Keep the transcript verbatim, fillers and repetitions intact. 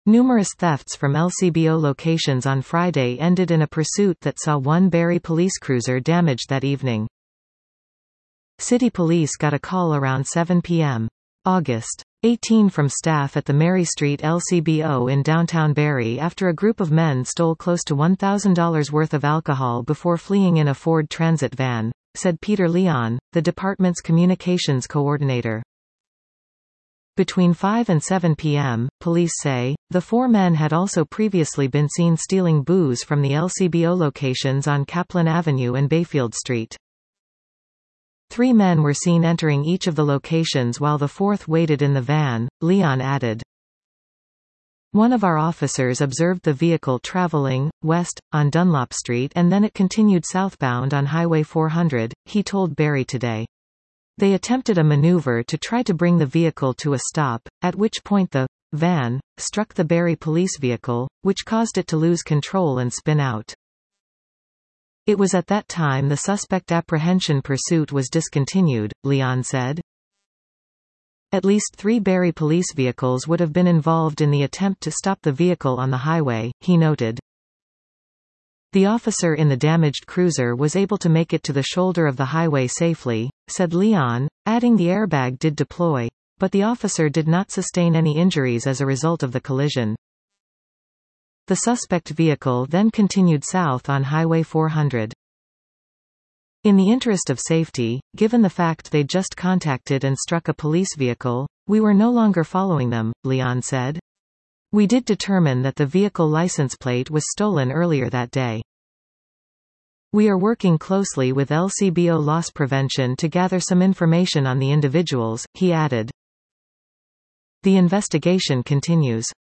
Numerous thefts from L C B O locations on Friday ended in a pursuit that saw one Barrie police cruiser damaged that evening. City police got a call around seven p m August eighteenth from staff at the Mary Street L C B O in downtown Barrie after a group of men stole close to one thousand dollars worth of alcohol before fleeing in a Ford Transit van, said Peter Leon, the department's communications coordinator. Between five and seven p m, police say, the four men had also previously been seen stealing booze from the L C B O locations on Kaplan Avenue and Bayfield Street. Three men were seen entering each of the locations while the fourth waited in the van, Leon added. One of our officers observed the vehicle traveling west, on Dunlop Street, and then it continued southbound on Highway four hundred, he told Barrie Today. They attempted a maneuver to try to bring the vehicle to a stop, at which point the van struck the Barrie police vehicle, which caused it to lose control and spin out. It was at that time the suspect apprehension pursuit was discontinued, Leon said. At least three Barrie police vehicles would have been involved in the attempt to stop the vehicle on the highway, he noted. The officer in the damaged cruiser was able to make it to the shoulder of the highway safely, said Leon, adding the airbag did deploy, but the officer did not sustain any injuries as a result of the collision. The suspect vehicle then continued south on Highway four hundred. In the interest of safety, given the fact they just contacted and struck a police vehicle, we were no longer following them, Leon said. We did determine that the vehicle license plate was stolen earlier that day. We are working closely with L C B O Loss Prevention to gather some information on the individuals, he added. The investigation continues.